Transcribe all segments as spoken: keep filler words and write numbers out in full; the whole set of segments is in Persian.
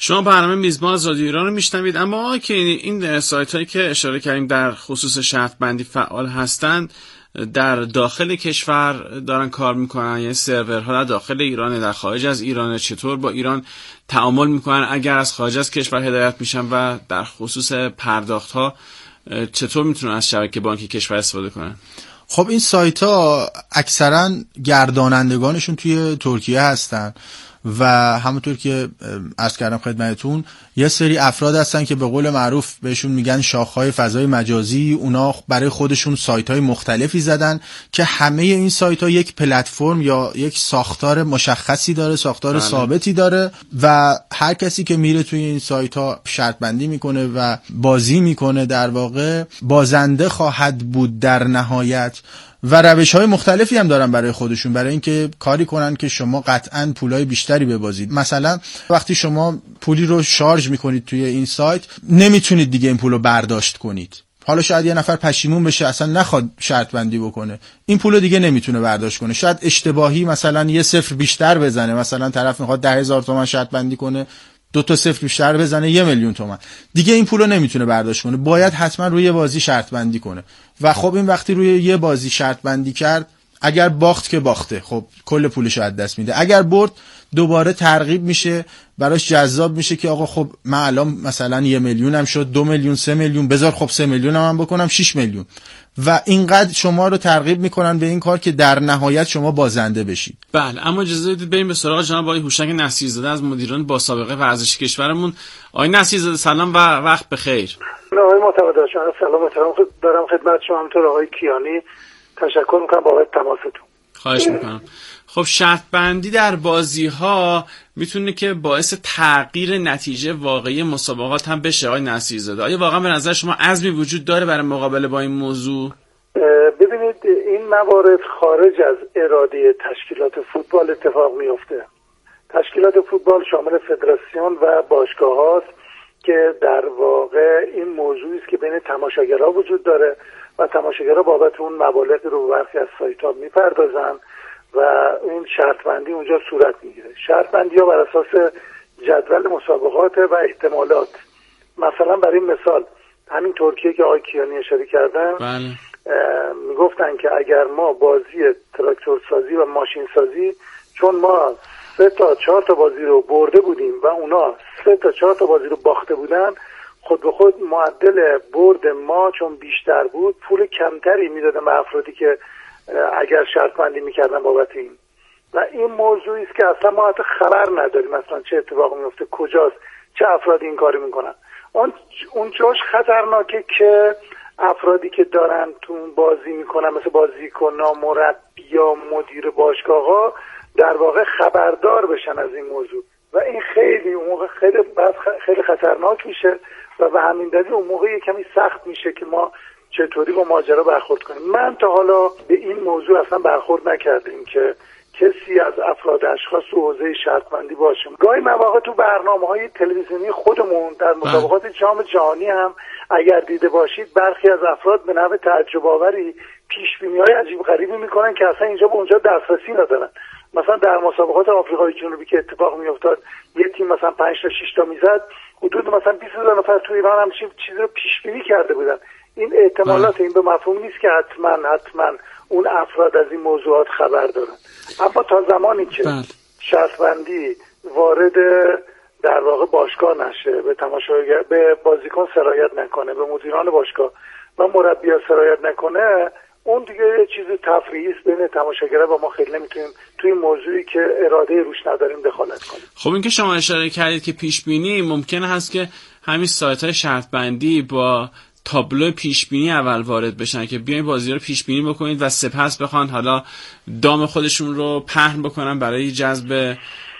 شما برنامه میزبان از رادیو ایران رو میشنوید، اما که این سایت هایی که اشاره کردیم در خصوص شرط بندی فعال هستند در داخل کشور دارن کار میکنن، یعنی سرورها در داخل ایران، در خارج از ایران، چطور با ایران تعامل میکنن اگر از خارج از کشور هدایت میشن و در خصوص پرداخت ها چطور میتونن از شبکه بانکی کشور استفاده کنن؟ خب این سایت ها اکثرا گردانندگانشون توی ترکیه هستن و همونطور که عرض کردم خدمتتون یه سری افراد هستن که به قول معروف بهشون میگن شاخهای فضای مجازی. اونا برای خودشون سایت های مختلفی زدن که همه این سایت ها یک پلتفرم یا یک ساختار مشخصی داره، ساختار بله. ثابتی داره و هر کسی که میره توی این سایت ها شرط بندی میکنه و بازی میکنه در واقع بازنده خواهد بود در نهایت. و روش های مختلفی هم دارن برای خودشون برای اینکه کاری کنن که شما قطعاً پولای بیشتری ببازید. مثلا وقتی شما پولی رو شارژ میکنید توی این سایت نمیتونید دیگه این پولو برداشت کنید. حالا شاید یه نفر پشیمون بشه اصلا نخواد شرط بندی بکنه، این پولو دیگه نمیتونه برداشت کنه. شاید اشتباهی مثلا یه صفر بیشتر بزنه، مثلا طرف میخواد ده هزار تومان شرط بندی کنه دو تا صفر بیشتر بزنه یه میلیون تومان، دیگه این پولو نمیتونه برداشت کنه، باید حتما روی یه بازی شرط بندی کنه. و خب این وقتی روی یه بازی شرط بندی کرد اگر باخت که باخته، خب کل پولش از دست میده. اگر برد دوباره ترغیب میشه، براش جذاب میشه که آقا خب من الان مثلا یه میلیونم شد، دو میلیون، سه میلیون، بذار خب سه میلیونم هم بکنم، شش میلیون. و اینقدر شما رو ترغیب میکنن به این کار که در نهایت شما بازنده بشید. بله، اما اجازه بدید بریم به سراغ جناب آقای هوشنگ نصیرزاده از مدیران با سابقه ورزشی کشورمون. آقای نصیرزاده سلام و وقت بخیر. آقای معتمد شما سلام احترام دارم خدمت شما، همینطور آقای کیانی تشکر میکنم بابت تماستون. خواهش میکنم. خب شرط بندی در بازی ها میتونه که باعث تغییر نتیجه واقعی مسابقات هم بشه. آقای نصیرزاده آیا واقعا به نظر شما عزمی وجود داره برای مقابله با این موضوع؟ ببینید این موارد خارج از اراده تشکیلات فوتبال اتفاق میفته. تشکیلات فوتبال شامل فدراسیون و باشگاه هاست که در واقع این موضوعی است که بین تماشاگرها وجود داره و تماشاگرها بابت اون مبالغ رو برخی از سایت ها میپردازن و این شرط بندی اونجا صورت میگیره. شرط بندی ها بر اساس جدول مسابقات و احتمالات. مثلا برای مثال همین ترکیه که آقای کیانی اشاره کردن بله. میگفتن که اگر ما بازی تراکتور سازی و ماشین سازی، چون ما سه تا چهار تا بازی رو برده بودیم و اونا سه تا چهار تا بازی رو باخته بودن، خود به خود معدل برد ما چون بیشتر بود پول کمتری میدادن به افرادی که اگر شرط بندی میکردن بابت این. و این موضوعی است که اصلا ما حتی خبر نداریم اصلا چه اتفاقی میفته، کجاست، چه افرادی این کاری میکنن. اون اون جاش خطرناکه که افرادی که دارن تو بازی میکنن مثل بازیکن‌ها، مربی‌ها، مدیر باشگاه‌ها در واقع خبردار بشن از این موضوع و این خیلی اون موقع خیلی خیلی خطرناک میشه و به همین دلیل اون موقع کمی سخت میشه که ما چطوری با ماجرا برخورد کنیم. من تا حالا به این موضوع اصلا برخورد نکردیم که کسی از افراد اشخاص تو حوزه شرط بندی باشه. گاهی مواقع تو برنامه‌های تلویزیونی خودمون در مسابقات جام جهانی هم اگر دیده باشید برخی از افراد به نحو تعجب آوری پیش‌بینی‌های عجیب غریبی میکنن که اصلا اینجا به اونجا دسترسی ندارن. مثلا در مسابقات آفریقای جنوبی که اتفاق میافتاد یه تیم مثلا پنج تا شش تا میزد، حدود مثلا بیست هزار نفر تو ایران هم چیزی رو پیش بینی کرده بودن. این احتمالات این به مفهوم نیست که حتما حتما اون افراد از این موضوعات خبر دارن. اما تا زمانی که شرط بندی وارد در واقع باشگاه نشه، به تماشاگر به بازیکن سرایت نکنه، به مدیران باشگاه و مربی‌ها سرایت نکنه، اون دیگه یه چیز تفریحی است بین تماشاگرها و ما خیلی نمیتونیم توی موضوعی که اراده روش نداریم دخالت کنیم. خب این که شما اشاره کردید که پیش بینی ممکنه هست که همین سایت‌های شرط بندی با تابلو پیش بینی اول وارد بشن که بیاین بازی رو پیش بینی بکنید و سپس بخوان حالا دام خودشون رو پهن بکنن برای جذب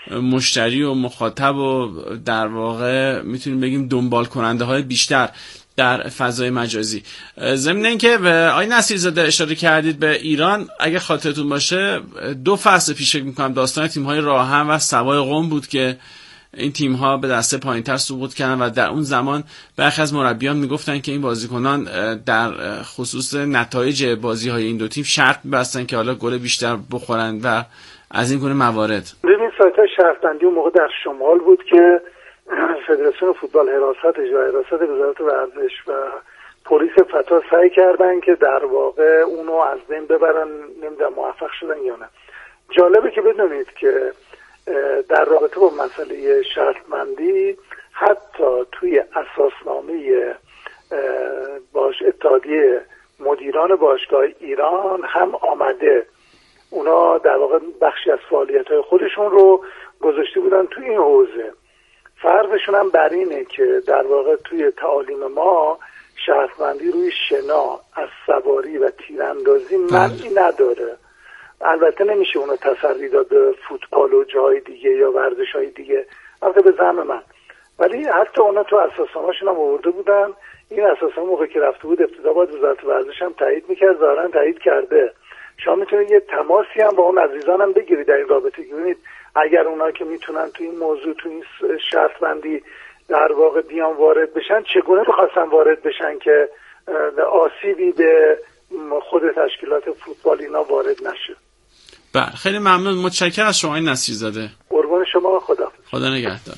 مشتری و مخاطب و در واقع میتونیم بگیم دنبال کننده های بیشتر در فضای مجازی. ضمن اینکه آقای نصیرزاده اشاره کردید به ایران، اگه خاطرتون باشه دو فصل پیش فکر می‌کنم داستان تیم‌های راهن و سوای قم بود که این تیم‌ها به دسته پایین‌تر سقوط کردن و در اون زمان برخی از مربیان میگفتن که این بازیکنان در خصوص نتایج بازی‌های این دو تیم شرط می‌بستن که حالا گل بیشتر بخورن و از این گونه موارد. ببین سایت‌های شرط بندی اون موقع در شمال بود که فدراسیون فوتبال حراستش و حراست وزارت ورزش و پلیس فتا سعی کردن که در واقع اونو از بین ببرن. نمیدونم موفق شدن یا نه. جالبه که بدونید که در رابطه با مسئله شرطمندی حتی توی اساسنامه باش اتحادیه مدیران باشگاه ایران هم آمده. اونا در واقع بخشی از فعالیت‌های خودشون رو گذاشته بودن توی این حوزه. فرضشون هم بر اینه که در واقع توی تعالیم ما شرطمندی روی شنا، اسب‌سواری و تیراندازی معنی نداره. البته نمیشه اونو تسری داد به فوتبال و جای دیگه یا ورزش‌های دیگه، البته به زعم من. ولی حتی اونا تو اساسنامه‌شون هم آورده بودن. این اساسنامه موقعی که رفته بود ابتدا باید وزارت ورزش هم تایید می‌کرد، ظاهراً تایید کرده. شما میتونید یه تماسی هم با اون عزیزان هم بگیرید در این رابطه که ببینید اگر اونا که میتونن تو این موضوع تو این شرط بندی در واقع بیان وارد بشن، چگونه می‌خواستن وارد بشن که آسیبی به خود تشکیلات فوتبال اینا وارد نشه. بله، خیلی ممنون، متشکرم از شما نصیرزاده. قربان شما، خدا خدا نگهدار.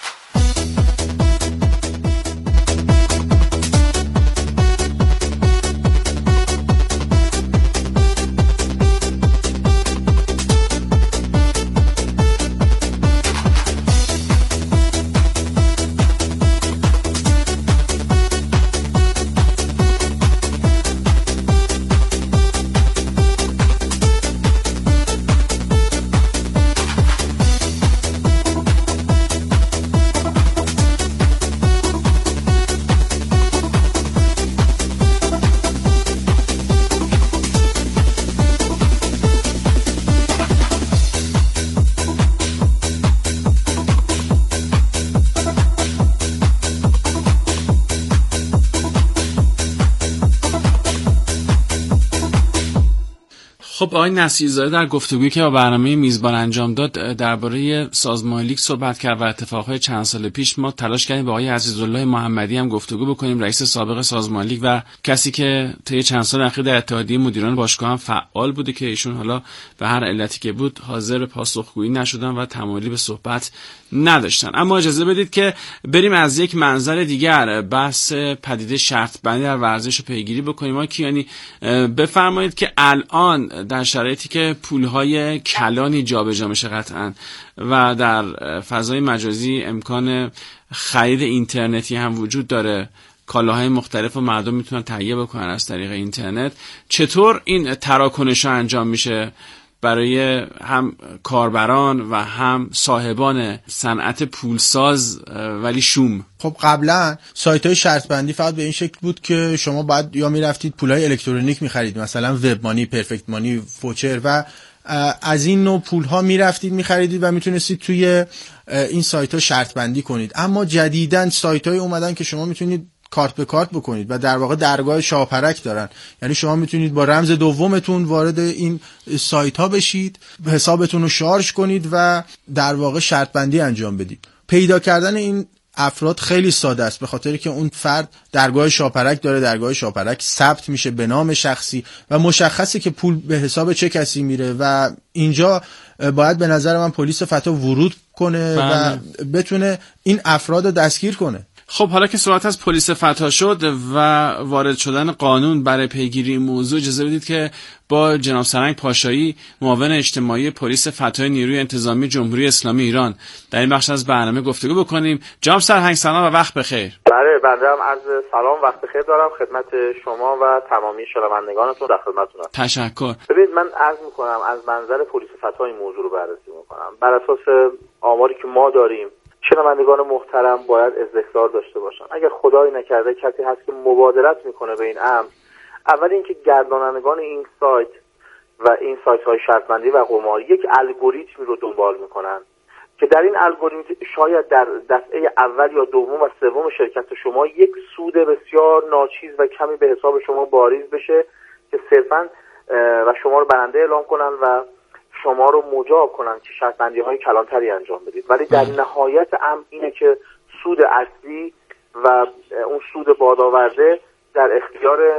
خب آقای نصیرزاده در گفتگویی که با برنامه میزبان انجام داد درباره سازمان لیگ صحبت کرد و اتفاقهای چند سال پیش ما تلاش کردیم با آقای عزیزالله محمدی هم گفتگو بکنیم، رئیس سابق سازمان لیگ و کسی که طی چند سال اخیر در اتحادیه مدیران باشگاه هم فعال بوده که ایشون حالا به هر علتی که بود حاضر به پاسخگویی نشدن و تمایلی به صحبت نداشتن. اما اجازه بدید که بریم از یک منظر دیگر بحث پدیده شرط بندی در ورزش رو پیگیری بکنیم. آقای کیانی بفرمایید که الان در شرایطی که پولهای کلانی جابجا میشه قطعاً و در فضای مجازی امکان خرید اینترنتی هم وجود داره، کالاهای مختلف و مردم میتونن تهیه بکنن از طریق اینترنت، چطور این تراکنش‌ها انجام میشه برای هم کاربران و هم صاحبان صنعت پولساز ولی شوم؟ خب قبلا سایت های شرط بندی فقط به این شکل بود که شما باید یا میرفتید پولای الکترونیک میخرید، مثلا وب مانی، پرفکت مانی، فوچر و از این نوع پول ها میرفتید میخریدید و میتونستید توی این سایت ها شرط بندی کنید. اما جدیداً سایت های اومدن که شما میتونید کارت به کارت بکنید و در واقع درگاه شاپرک دارن، یعنی شما میتونید با رمز دومتون وارد این سایت ها بشید، حسابتون رو شارژ کنید و در واقع شرط بندی انجام بدید. پیدا کردن این افراد خیلی ساده است، به خاطری که اون فرد درگاه شاپرک داره، درگاه شاپرک ثبت میشه به نام شخصی و مشخصه که پول به حساب چه کسی میره و اینجا باید به نظر من پلیس فتا ورود کنه بله. و بتونه این افراد رو دستگیر کنه. خب حالا که صحبت از پلیس فتا شد و وارد شدن قانون برای پیگیری این موضوع، اجازه بدید که با جناب سرنگ پاشایی معاون اجتماعی پلیس فتای نیروی انتظامی جمهوری اسلامی ایران در این بخش از برنامه گفتگو بکنیم. جناب سرنگ سلام و وقت بخیر. بله بنده هم عرض سلام وقت بخیر دارم خدمت شما و تمامی شنوندگانتون، در خدمتتونم. تشکر. ببینید من عرض میکنم از منظر پلیس فتا این موضوع رو بررسی میکنم. بر اساس آماری که ما داریم شنوندگان محترم باید استحضار داشته باشن. اگر خدایی نکرده کسی هست که مبادرت میکنه به این امر، اول اینکه گردانندگان این سایت و این سایت های شرطبندی و قماری یک الگوریتمی رو دنبال میکنن که در این الگوریتم شاید در دفعه اول یا دوم و سوم شرکت شما یک سود بسیار ناچیز و کمی به حساب شما باریز بشه که صرفاً و شما رو برنده اعلام کنن و شما رو مجاب کنن که شرط بندی های کلانتری انجام بدید، ولی در نهایت امر اینه که سود اصلی و اون سود بادآورده در اختیار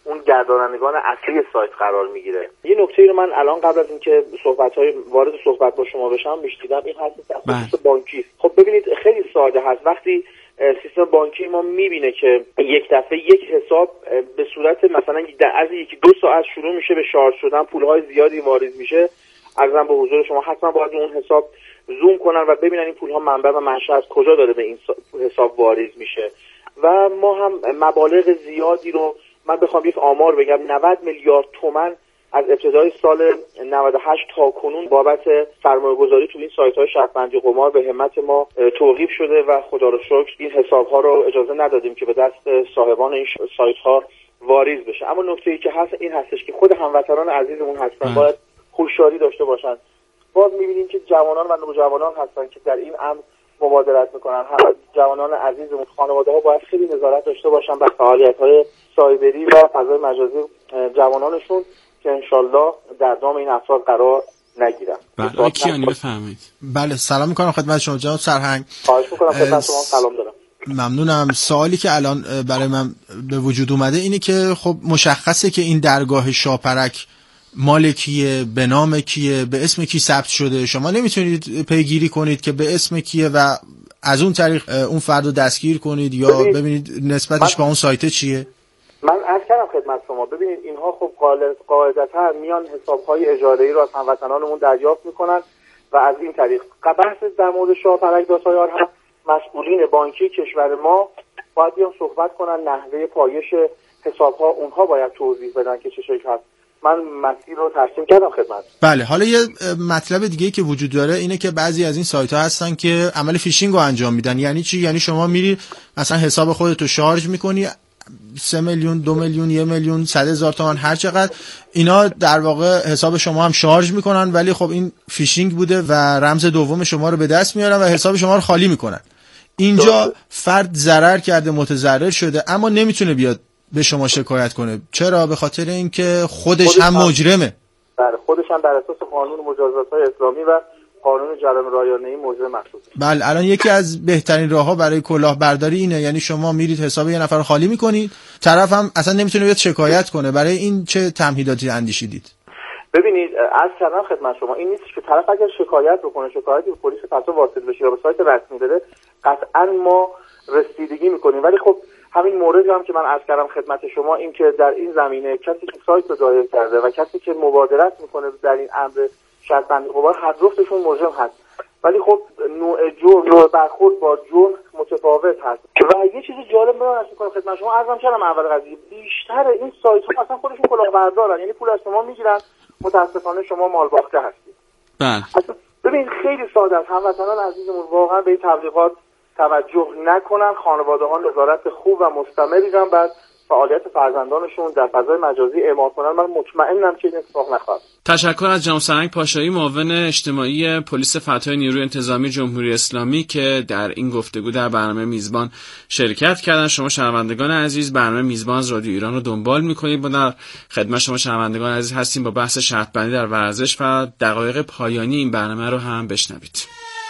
اون گردانندگان اصلی سایت قرار میگیره. یه نکته رو من الان قبل از اینکه صحبت‌های وارد صحبت با شما بشم میشنیدم، این هست خصوص بانکی. خب ببینید خیلی ساده هست. وقتی سیستم بانکی ما میبینه که یک دفعه یک حساب به صورت مثلا از یکی دو ساعت شروع میشه به شارژ شدن، پولهای زیادی وارد میشه، عرضم به حضور شما حتما باید اون حساب زوم کنن و ببینن این پولها منبع و منشأ از کجا داره به این حساب واریز میشه. و ما هم مبالغ زیادی رو، من بخوام یک آمار بگم، نود میلیارد تومان از ابتدای سال نود و هشت تا کنون بابت سرمایه‌گذاری تو این سایت‌های شرط‌بندی قمار به همت ما توقیف شده و خدا رو شکر این حساب‌ها رو اجازه ندادیم که به دست صاحبان این سایت‌ها واریز بشه. اما نکته‌ای که هست این هستش که خود هموطنان عزیزمون هستن باید هوشیاری داشته باشن. باز می‌بینیم که جوانان و نوجوانان هستن که در این امر مبادرت میکنن. هم جوانان عزیزمون، خانواده‌ها باید خیلی نظارت داشته باشن بر فعالیت‌های سایبری و فضای مجازی جوانانشون که انشالله در دام این افراد قرار نگیرن. بله کیانی بفرمایید. بله سلام میکنم خدمت شما جناب سرهنگ. خواهش میکنم خدمت شما سلام دارم. ممنونم. سوالی که الان برای من به وجود اومده اینه که خب مشخصه که این درگاه شاپرک مال کیه، به نام کیه، به اسم کی ثبت شده. شما نمیتونید پیگیری کنید که به اسم کیه و از اون طریق اون فرد رو دستگیر کنید یا ببینید نسبتش با اون سایت چیه؟ من عرض کردم خدمت شما، ببینید اینها خب قاعدتا میان حساب‌های اجاره‌ای رو از هموطنانمون دریافت میکنن و از این طریق بحث در مورد شاپرک داسایار هم مسئولین بانکی کشور ما باید بیان صحبت کنن، نحوه پایش حساب‌ها اونها باید توضیح بدن که چه شکلی هست. من مسیر رو ترسیم کردم خدمت. بله، حالا یه مطلب دیگه که وجود داره اینه که بعضی از این سایت ها هستن که عمل فیشینگ رو انجام میدن. یعنی چی؟ یعنی شما میری مثلا حساب خودت رو شارژ میکنی، سه میلیون، دو میلیون، یک میلیون، صد هزار تومان هر چقدر، اینا در واقع حساب شما هم شارژ میکنن، ولی خب این فیشینگ بوده و رمز دوم شما رو به دست میارن و حساب شما رو خالی میکنن. اینجا فرد ضرر کرده، متضرر شده، اما نمیتونه بیاد به شما شکایت کنه. چرا؟ به خاطر اینکه خودش, خودش هم مجرمه. بله، خودش هم بر اساس قانون مجازات‌های اسلامی و قانون جرائم رایانه‌ای مجرم محسوب میشه. بله، الان یکی از بهترین راه‌ها برای کلاهبرداری اینه، یعنی شما میرید حساب یه نفر خالی میکنید، طرف هم اصلا نمیتونه بیاد شکایت کنه. برای این چه تمهیداتی اندیشیدید؟ ببینید از کردم خدمت شما این نیست که طرف اگر شکایت بکنه، شکایتی به پلیس فتوا واصل بشه یا به سایت رسمی بده، قطعاً ما رسیدگی میکنیم. ولی خب همین موردی هم که من عرض کردم خدمت شما، این که در این زمینه کسی که سایت رو دایر کرده و کسی که مبادرت میکنه در این امر شرط‌بندی قمار، هر جفتشون مجرم هست. ولی خب نوع جرم، نوع برخورد با جرم متفاوت هست. و یه چیزی جالب من عرض می‌کنم خدمت شما، عرضم کردم اول قضیه، بیشتر این سایت‌ها اصلا خودشون کلاهبردارن، یعنی پول از شما میگیرن، متاسفانه شما مال باخته هستید. بله. ببین خیلی ساده است، هموطنان عزیزمون واقعا به این تبلیغات توجه نکنن، خانواده‌ها نظارت خوب و مستمری دارن بعد فعالیت فرزندانشون در فضای مجازی اعمال کنن. من مطمئنم که این اتفاق نخواهد. تشکر از جناب سرهنگ پاشایی، معاون اجتماعی پلیس فتای نیروی انتظامی جمهوری اسلامی که در این گفتگو در برنامه میزبان شرکت کردن. شما شنوندگان عزیز برنامه میزبان از رادیو ایران رو دنبال می‌کنید. ما در خدمت شما شنوندگان عزیز هستیم با بحث شرط بندی در ورزش و دقایق پایانی این برنامه رو هم بشنوید.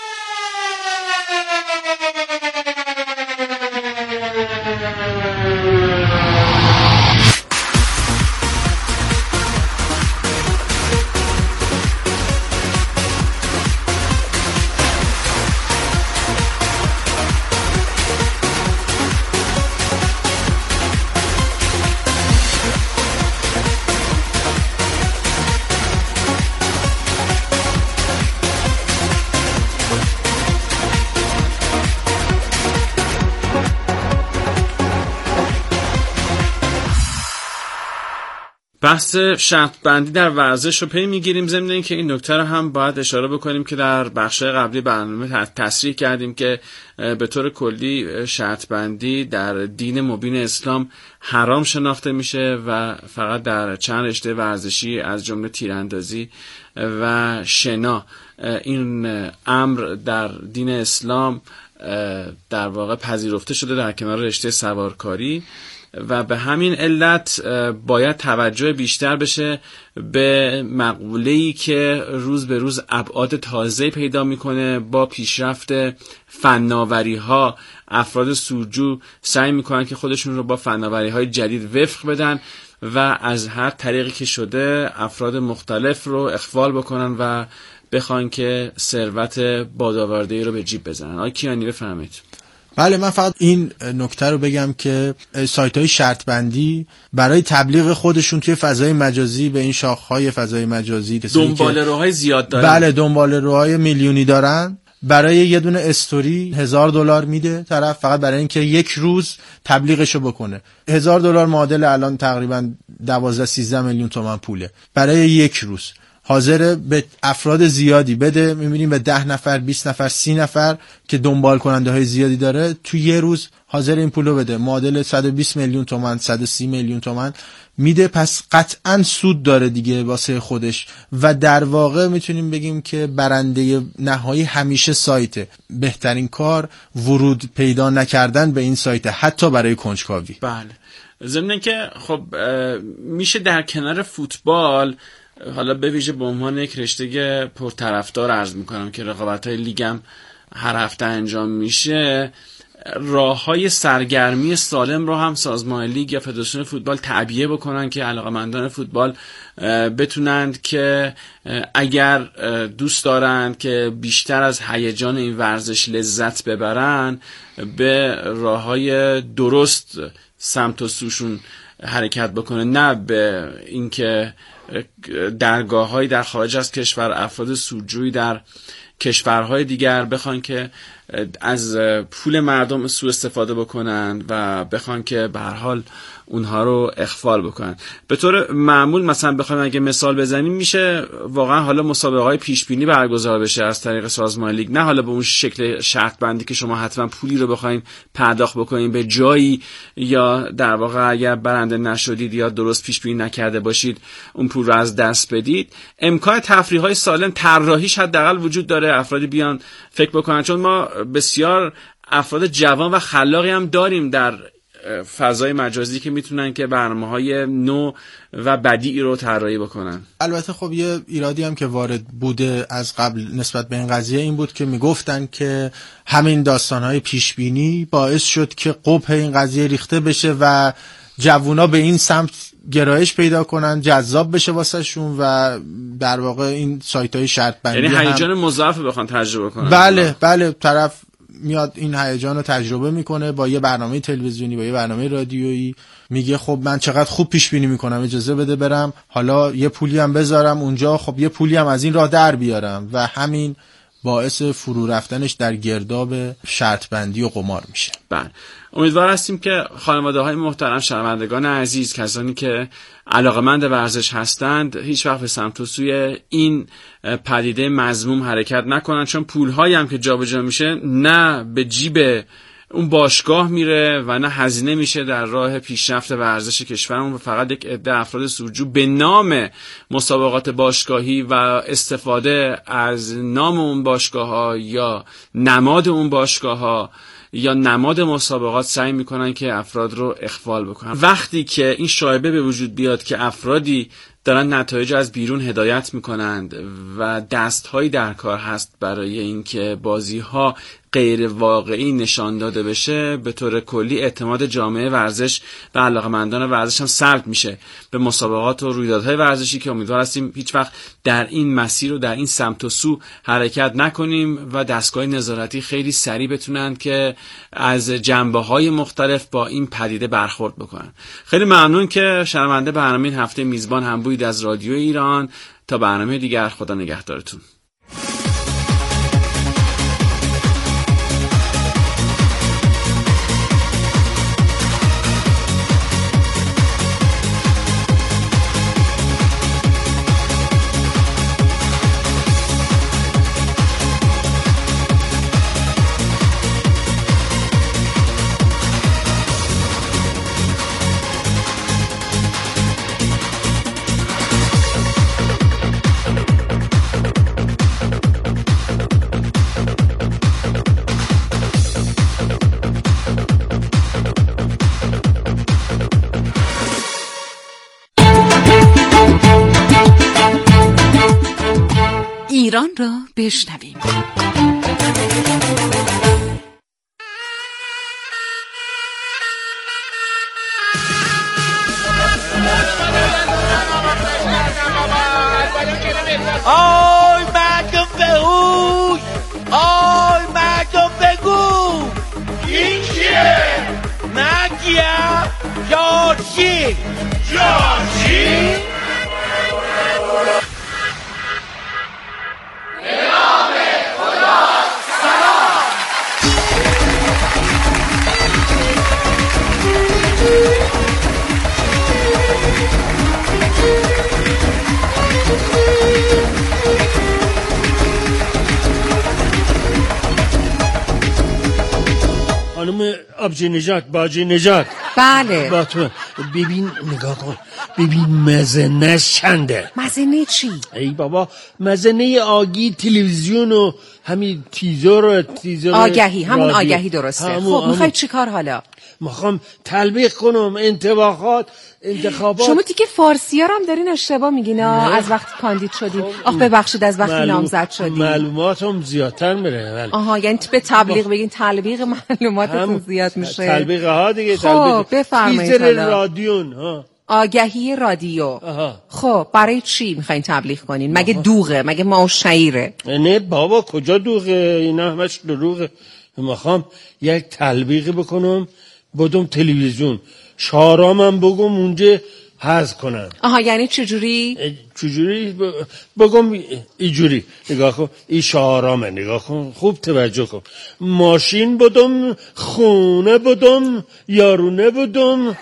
بحث شرط بندی در ورزش رو پی میگیریم. ضمن اینکه این نکته رو هم باید اشاره بکنیم که در بخش‌های قبلی برنامه تصریح کردیم که به طور کلی شرط بندی در دین مبین اسلام حرام شناخته میشه و فقط در چند رشته ورزشی از جمله تیراندازی و شنا این امر در دین اسلام در واقع پذیرفته شده در کنار رشته سوارکاری و به همین علت باید توجه بیشتر بشه به مقوله‌ای که روز به روز ابعاد تازه پیدا میکنه. با پیشرفت فناوری‌ها افراد سودجو سعی میکنن که خودشون رو با فناوری‌های جدید وفق بدن و از هر طریقی که شده افراد مختلف رو اخوال بکنن و بخوان که ثروت بادآورده‌ای رو به جیب بزنن. آقای کیانی بفرمایید. بله، من فقط این نکته رو بگم که سایت‌های شرط بندی برای تبلیغ خودشون توی فضای مجازی به این شاخه‌های فضای مجازی دنباله روهای زیاد دارن. بله، دنباله روهای میلیونی دارن. برای یه دونه استوری هزار دلار میده طرف فقط برای اینکه یک روز تبلیغشو بکنه. هزار دلار معادل الان تقریبا دوازده سیزده میلیون تومان پوله برای یک روز. حاضر به افراد زیادی بده، می‌بینیم به ده نفر، بیست نفر، سی نفر که دنبال کننده های زیادی داره تو یه روز حاضر این پولو بده. معادل صد و بیست میلیون تومان، صد و سی میلیون تومان میده. پس قطعاً سود داره دیگه واسه خودش و در واقع میتونیم بگیم که برنده نهایی همیشه سایته. بهترین کار ورود پیدا نکردن به این سایت، حتی برای کنجکاوی. بله، ضمن که خب میشه در کنار فوتبال، حالا به ویژه به عنوان یک رشته پرطرفدار عرض میکنم که رقابت‌های لیگم هر هفته انجام میشه، راه‌های سرگرمی سالم رو هم سازمان لیگ یا فدراسیون فوتبال تعبیه بکنن که علاقه‌مندان فوتبال بتونند که اگر دوست دارند که بیشتر از هیجان این ورزش لذت ببرن، به راه‌های درست سمت و سوشون حرکت بکنه، نه به اینکه درگاه‌هایی در خارج از کشور، افراد سودجویی در کشورهای دیگر بخوان که از پول مردم سوء استفاده بکنن و بخوان که به هر حال اونها رو اخفال بکنن. به طور معمول مثلا بخوایم اگه مثال بزنیم، میشه واقعا حالا مسابقه‌های پیش بینی برگزار بشه از طریق سازمان لیگ، نه حالا به اون شکل شرط بندی که شما حتما پولی رو بخواید پرداخت بکنید به جایی، یا در واقع اگر برنده نشدید یا درست پیش بینی نکرده باشید اون پول رو از دست بدید. امکان تفریح‌های سالم طراحیش حداقل وجود داره، افرادی بیان فکر بکنن، چون ما بسیار افراد جوان و خلاقی هم داریم در فضای مجازی که میتونن که برنامه‌های نو و بدیعی رو طراحی بکنن. البته خب یه ایرادی هم که وارد بوده از قبل نسبت به این قضیه این بود که میگفتن که همین داستان‌های پیشبینی باعث شد که قبح این قضیه ریخته بشه و جوونا به این سمت گرایش پیدا کنن، جذاب بشه واسه شون و در واقع این سایت‌های شرط بندی یعنی هیجان مضاعف بخوان تجربه کنن. بله بله، طرف میاد این هیجان رو تجربه میکنه با یه برنامه تلویزیونی، با یه برنامه رادیویی، میگه خب من چقدر خوب پیش بینی میکنم، اجازه بده برم حالا یه پولی هم بذارم اونجا، خب یه پولی هم از این راه در بیارم و همین باعث فرو رفتنش در گرداب شرط بندی و قمار میشه. بله، امیدوار هستیم که خانواده‌های محترم، شنوندگان عزیز، کسانی که علاقه‌مند ورزش هستند هیچ وقت به سمت و سوی این پدیده مذموم حرکت نکنن، چون پول‌هایی هم که جابجا میشه نه به جیب اون باشگاه میره و نه هزینه میشه در راه پیشرفت ورزش کشورمون، و فقط یک عده افراد سودجو به نام مسابقات باشگاهی و استفاده از نام اون باشگاه‌ها یا نماد اون باشگاه‌ها یا نماد مسابقات سعی میکنن که افراد رو اخفال بکنن. وقتی که این شایبه به وجود بیاد که افرادی دارن نتایج از بیرون هدایت میکنند و دستهایی در کار هست برای اینکه بازی‌ها غیر واقعی نشان داده بشه، به طور کلی اعتماد جامعه ورزش و علاقه‌مندان ورزش هم سلب میشه به مسابقات و رویدادهای ورزشی که امیدوار هستیم هیچ وقت در این مسیر و در این سمت و سو حرکت نکنیم و دستگاه نظارتی خیلی سریع بتونن که از جنبه‌های مختلف با این پدیده برخورد بکنن. خیلی ممنون که شنونده برنامه این هفته میزبان هم بودید از رادیو ایران. تا برنامه دیگر، خدا نگهدارتون. ایران را بشنویم. آی مردم بهوش، آی مردم بگو این کیه؟ نگیم جارچین. جارچین؟ خانم آبجی نجات، باجی نجات. بله. با تو ببین، نگاه کن، ببین مزنه چنده. مزنه چی؟ ای بابا، مزنه آگی تلویزیون و همین تیزر و تیزر آگهی، همون رادیو. آگهی درسته. همون خب میخوای چی کار حالا؟ میخوام تلبیق کنم انتخابات انتخابات. شما دیگه فارسی ها هم دارین اشتباه میگین از وقتی کاندید شدین. آخ ببخشید، از وقتی معلوم... نامزد شدین معلوماتم زیادتر میره. آها، یعنی به تبلیغ بگین تلبیق معلوماتتون زیاد میشه. تلبیق ها دیگه. خب بفرمایید. تیزر رادیون ها، آگهی رادیو. آها. خب برای چی میخواین تبلیغ کنین؟ مگه دوغه؟ مگه ما و شعیره؟ نه بابا، کجا دوغه؟ اینا همش دروغه. میخوام یک تلبیق بکنم بدم تلویزیون، شارامم بگم اونجا حذف کنن. آها، یعنی چجوری؟ چجوری بگم؟ اینجوری نگاه کن، این شارامه، نگاه کن خوب توجه کن. ماشین بدم، خونه بدم، یارونه بدم،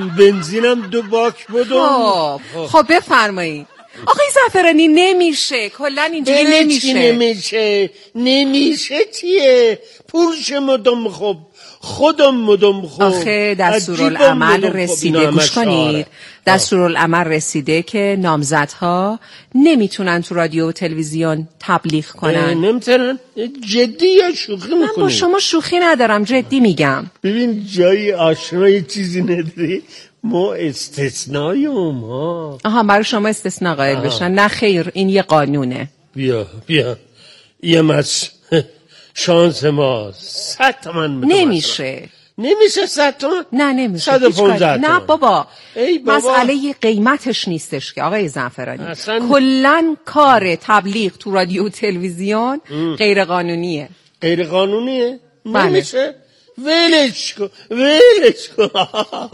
بنزینم دو باک بدم. خب خب بفرمایید. آقای زعفرانی نمیشه، کلا اینجوری نمیشه. نمیشه نمیشه چیه؟ پولش مدام خب خودم مدام خب. آخه دستورالعمل رسیده، گوش کنید، دستورالعمل رسیده که نامزدها نمیتونن تو رادیو و تلویزیون تبلیغ کنن. نمیتونن؟ جدی یا شوخی میکنی؟ من با شما شوخی ندارم، جدی میگم. ببین جای آشنای چیزی نداری، ما استثناییم ها. آها، برای شما استثناء قائل بشن؟ نه خیر، این یه قانونه. بیا بیا یه مس شانس ما صد تومن نمیشه. نمیشه صد تومن؟ نه نمیشه. صد و پونزده نه بابا. بابا مسئله قیمتش نیستش که آقای زعفرانی. اصلا... کلن کار تبلیغ تو رادیو و تلویزیون غیر قانونیه. غیر قانونیه؟ بله. نمیشه. ولش کن ولش کن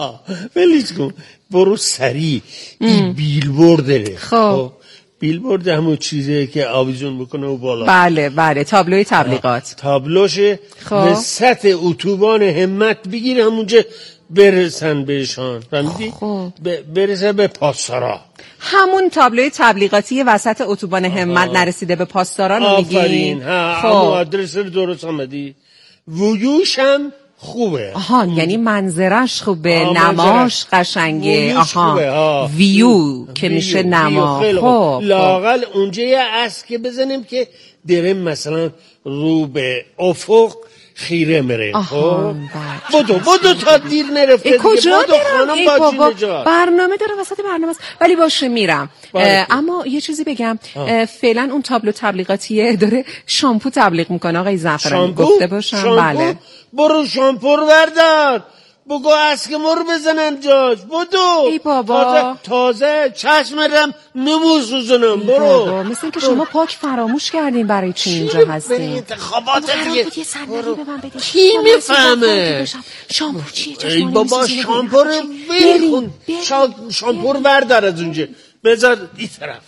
ولش کن برو سریع این بیلبورد داره. خب بیلبورد همون چیزه که آویزون بکنه و بالا. بله بله، تابلوی تبلیغات. تابلوشه. خب به سطح اتوبان همت بگیر همونجا برسن بهشان، فهمیدی؟ خب برسه به پاسدارا. همون تابلوی تبلیغاتی وسط اتوبان همت نرسیده به پاسداران رو میگی؟ آفرین. ها خب همون آدرس رو درست آمدی. ویوش هم خوبه. آها، یعنی منظرش خوبه، نماش قشنگه. آها، ویو که میشه نما. خب لااقل اونجا یه اسک بزنیم که درم مثلا رو به افق خیره میره. خب بدو بدو تا دیر نرفته دیگه. کجا برم ای بابا، برنامه داره، وسط برنامه است. ولی باشه میرم. اما یه چیزی بگم، فعلا اون تابلو تبلیغاتیه داره شامپو تبلیغ میکنه آقای زعفرانی، گفته باشم. شامپو؟ بله برو شامپو رو بردار، بگو اسکمو رو بزنن جاش. بدو ای بابا، تازه, تازه چشمرم نموسوزنم. برو بابا، مثل این که شما پاک فراموش کردین برای چی اینجا هستین. انتخابات دیگه کی میفهمه شامپو چیه؟ ای بابا شامپو رو ول کن، شامپو رو بردار از اونجا بذار این طرف.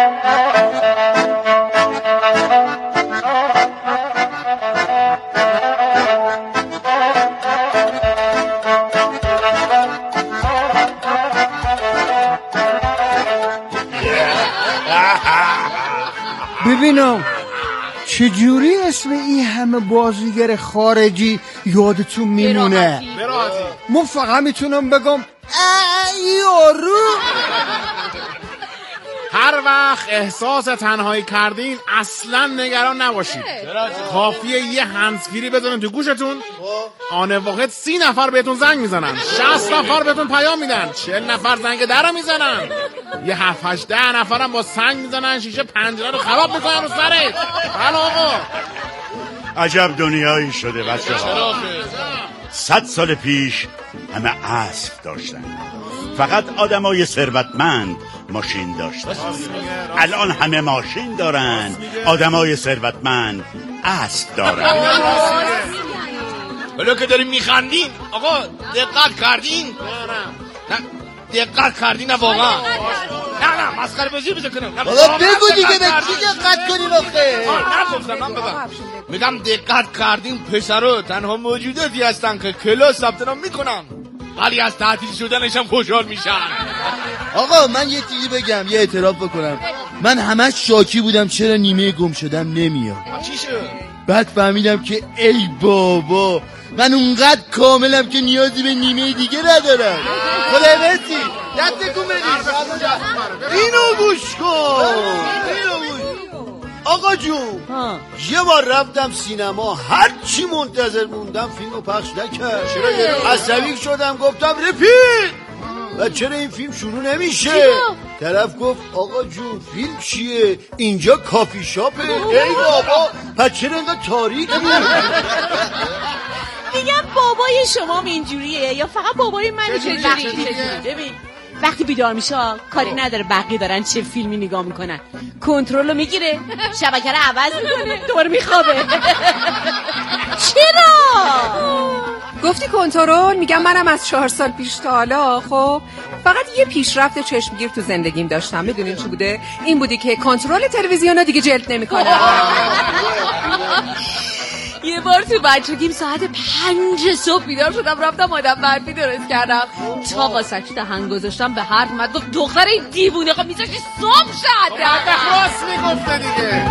ببینم چجوری اسم این همه بازیگر خارجی یادتون میمونه؟ من فقط میتونم بگم یارو. هر وقت احساس تنهایی کردین اصلا نگران نباشید، کافیه یه هندزفری بزنین تو گوشتون، آن واحد سی نفر بهتون زنگ میزنن، شصت نفر بهتون پیام میدن، چهل نفر زنگ در رو میزنن، یه هفت هشت ده نفرم با سنگ میزنن شیشه پنجره رو خراب میکنن رو سرت. بله آقا، عجب دنیایی شده بچه ها. صد سال پیش همه اسب داشتن، فقط آدمای ثروتمند ماشین داشتن. الان همه ماشین دارن، آدمای ثروتمند اسب دارن. حالا که داریم میخندین آقا دقت کردین؟ نه نه دقت کردین نه واقعا؟ نه نه مسخره بازی بزن کنم. بابا بگو دیگه به کی دقت کنین آخه؟ نه گفتم من بگم. میگم دقت کردین پسرا تنها موجوداتی هستن که کلاس ثبت نام میکنن ولی از تعطیل شدنشم خوشحال میشن. آقا من یه چیزی بگم، یه اعتراف بکنم. من همش شاکی بودم چرا نیمه گم شدم نمیاد. چی شد؟ بعد فهمیدم که ای بابا من اونقدر کاملم که نیازی به نیمه دیگه ندارم. خدای مرسی دست تکون بدید. اینو گوش کن، اینو گوش. آقا جون یه بار رفتم سینما، هر چی منتظر موندم فیلمو پخش نکرد. عصبی شدم گفتم رپیت و چرا این فیلم شروع نمیشه؟ طرف گفت آقا جون فیلم چیه؟ اینجا کافی شاپه. ای بابا پس چرا اینقدر تاریک بود؟ میگم بابای شما اینجوریه یا فقط بابای من اینجوریه؟ ببین وقتی بیدار میشه کاری نداره بقیه دارن چه فیلمی نگاه میکنن، کنترل رو میگیره، شبکه رو عوض میکنه، دوباره میخوابه. چرا؟ گفتی کنترل؟ میگم منم از چهار سال پیش تا حالا خب فقط یه پیشرفت چشمگیر تو زندگیم داشتم. میدونین چی بوده؟ این بودی که کنترل تلویزیون رو دیگه جلد نمیکنه. یه بار تو بچگیم ساعت پنج صبح بیدار شدم رفتم آدم برفی درست کردم، تا واسه چی دهنگ گذاشتم به حرف اومد گفت دختر دیوونه خب میذاشی صبح شد. راست میگفته دیگه.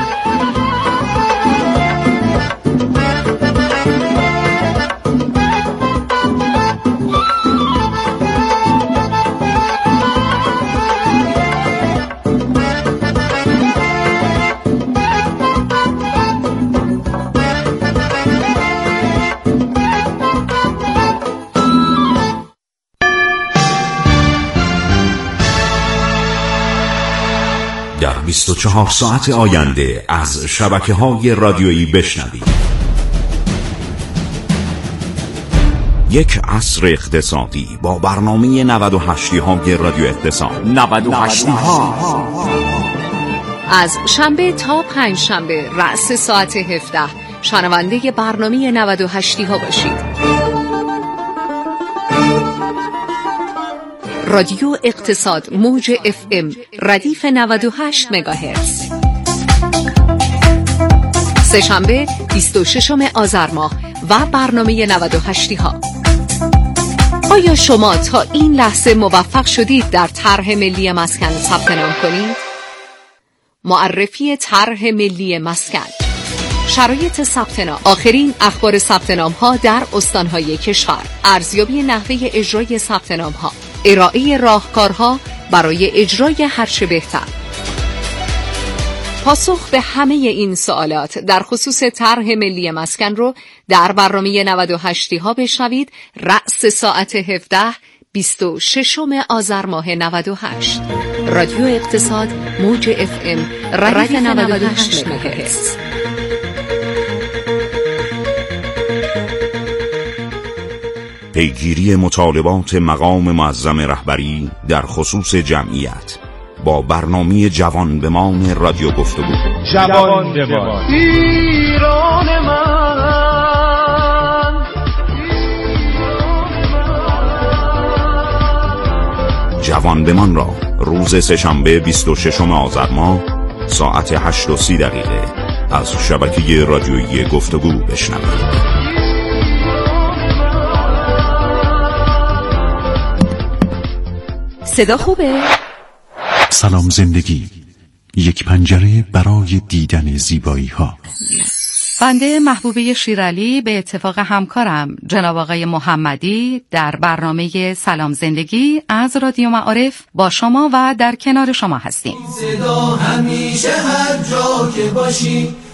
در بیست و چهار ساعت آینده از شبکه‌های رادیویی بشنوید. یک عصر اقتصادی با برنامه نود و هشت های رادیو اقتصاد. نود و هشت ها از شنبه تا پنج شنبه رأس ساعت هفده شنونده برنامه نود و هشت ها باشید. رادیو اقتصاد موج اف ام ردیف نود و هشت مگاهرتز. سه شنبه بیست و ششم آذر ماه و برنامه نود و هشت ها. آیا شما تا این لحظه موفق شدید در طرح ملی مسکن ثبت نام کنید؟ معرفی طرح ملی مسکن، شرایط ثبت نام، آخرین اخبار ثبت نام ها در استانهای کشور، ارزیابی نحوه اجرای ثبت نام ها، ارائه راهکارها برای اجرای هرچه بهتر. پاسخ به همه این سوالات در خصوص طرح ملی مسکن رو در برنامه نود و هشت ها بشنوید. رأس ساعت هفده بیست و ششم آذر ماه نود و هشت. رادیو اقتصاد موج اف ام ردیف نود و هشت مگاهرتز. پیگیری مطالبات مقام معظم رهبری در خصوص جمعیت با برنامه جوان بمان رادیو گفتگو. جوان بمان ایران من، جوان بمان را روز سه‌شنبه بیست و ششم آذر ماه ساعت هشت و سی دقیقه از شبکه رادیویی گفتگو بشنوید. صدا خوبه؟ سلام زندگی، یک پنجره برای دیدن زیبایی ها. بنده محبوبه شیرالی به اتفاق همکارم جناب آقای محمدی در برنامه سلام زندگی از رادیو معارف با شما و در کنار شما هستیم. صدا همیشه هر جا که باشی